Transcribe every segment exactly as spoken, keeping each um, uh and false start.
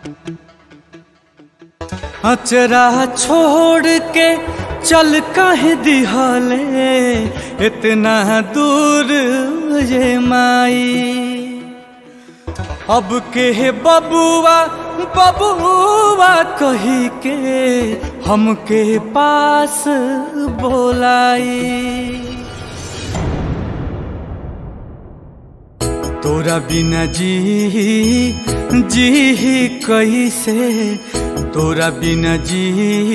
अचरा छोड़ के चल काहे दिहले इतना दूर ये माई। अब के बबुआ बबुआ कही के हमके पास बोलाई। तोरा बिना जी जी कैसे, तोरा बिना जी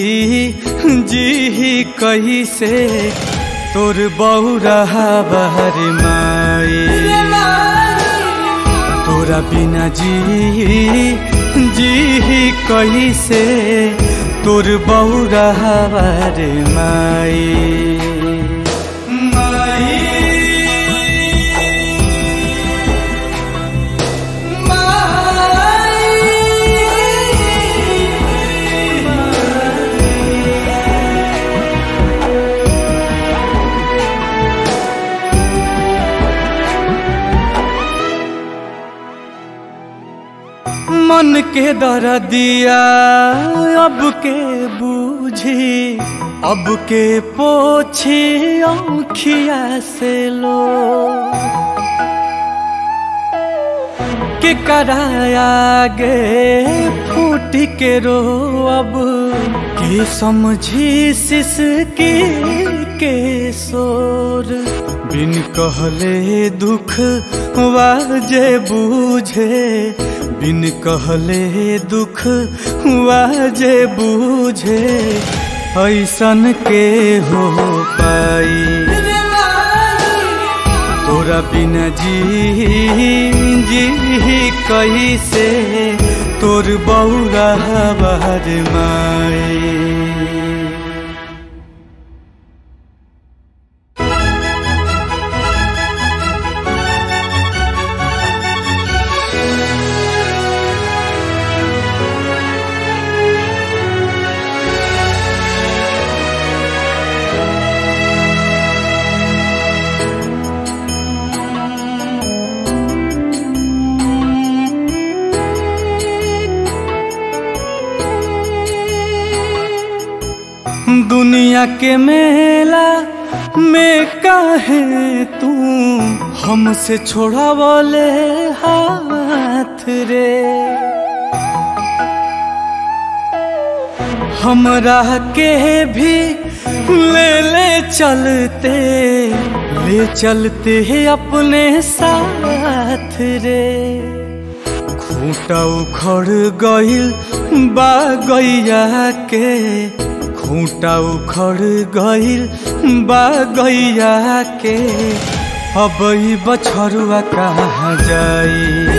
जी कैसे, तोर बहुरा बहर माई। तोरा बिना जी जी कैसे, तोर बहुरा बहर माई। मन के दर्दिया अब के बूझी, अब के पोछी आँखिया से लो। के कराया गे फूट के रो, अब के समझी सिसकी के शोर। बिन कहले दुख वाजे बूझे, बिन कहले दुख वाजे बूझे, ऐसन के हो पाई। तोरा बिना जी जी कैसे, तोर बहुरा बहर माई। दुनिया के मेला में काहे तू हमसे छोड़ावले हाथ रे। हमरा के भी ले ले चलते, ले चलते अपने साथ रे। खूंटा उखड़ गइल बा गैया के, खूंटा उखड़ गइल बा गैया के, अब बछरुआ कहाँ जाई।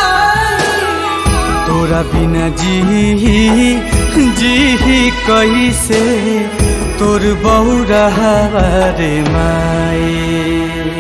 तोरा बिना जी जी कैसे, तोर बहुरा रे माई।